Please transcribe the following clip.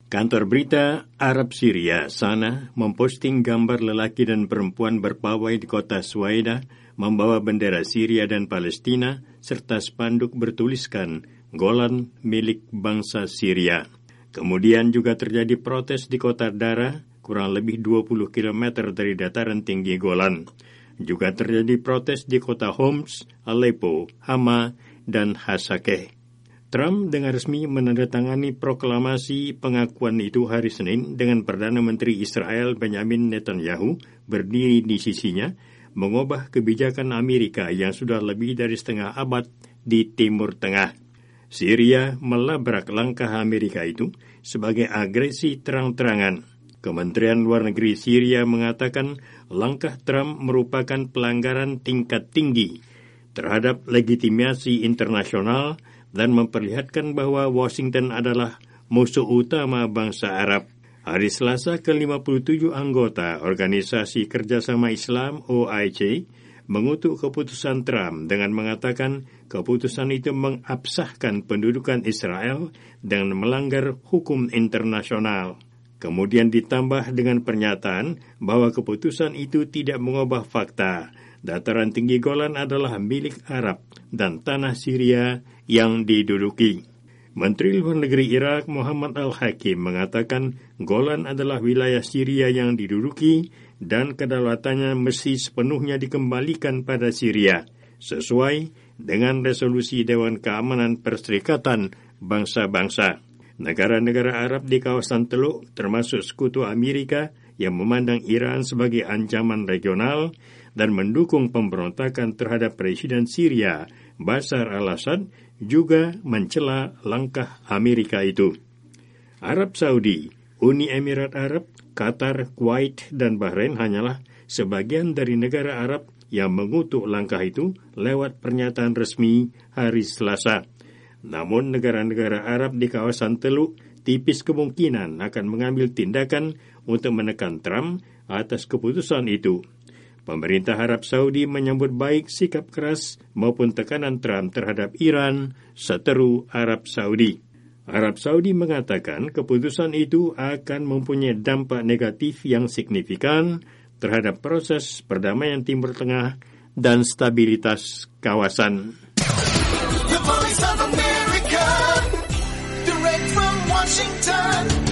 Kantor berita Arab Syria Sana memposting gambar lelaki dan perempuan berpawai di kota Suwaida membawa bendera Syria dan Palestina serta spanduk bertuliskan Golan milik bangsa Syria. Kemudian juga terjadi protes di kota Dara, kurang lebih 20 km dari dataran tinggi Golan. Juga terjadi protes di kota Homs, Aleppo, Hama, dan Hasakeh. Trump dengan resmi menandatangani proklamasi pengakuan itu hari Senin dengan Perdana Menteri Israel Benjamin Netanyahu berdiri di sisinya, mengubah kebijakan Amerika yang sudah lebih dari setengah abad di Timur Tengah. Syria melabrak langkah Amerika itu sebagai agresi terang-terangan. Kementerian Luar Negeri Syria mengatakan langkah Trump merupakan pelanggaran tingkat tinggi terhadap legitimasi internasional dan memperlihatkan bahwa Washington adalah musuh utama bangsa Arab. Hari Selasa, ke-57 anggota Organisasi Kerjasama Islam OIC mengutuk keputusan Trump dengan mengatakan keputusan itu mengabsahkan pendudukan Israel dengan melanggar hukum internasional. Kemudian ditambah dengan pernyataan bahwa keputusan itu tidak mengubah fakta. Dataran tinggi Golan adalah milik Arab dan tanah Syria yang diduduki. Menteri Luar Negeri Irak Muhammad Al-Hakim mengatakan Golan adalah wilayah Syria yang diduduki dan kedaulatannya mesti sepenuhnya dikembalikan pada Syria, sesuai dengan resolusi Dewan Keamanan Perserikatan Bangsa-Bangsa. Negara-negara Arab di kawasan Teluk, termasuk sekutu Amerika yang memandang Iran sebagai ancaman regional dan mendukung pemberontakan terhadap Presiden Syria Bashar al-Assad, juga mencela langkah Amerika itu. Arab Saudi, Uni Emirat Arab, Qatar, Kuwait, dan Bahrain hanyalah sebagian dari negara Arab yang mengutuk langkah itu lewat pernyataan resmi hari Selasa. Namun negara-negara Arab di kawasan Teluk tipis kemungkinan akan mengambil tindakan untuk menekan Trump atas keputusan itu. Pemerintah Arab Saudi menyambut baik sikap keras maupun tekanan Trump terhadap Iran, seteru Arab Saudi. Arab Saudi mengatakan keputusan itu akan mempunyai dampak negatif yang signifikan terhadap proses perdamaian Timur Tengah dan stabilitas kawasan. The Voice of America, direct from Washington.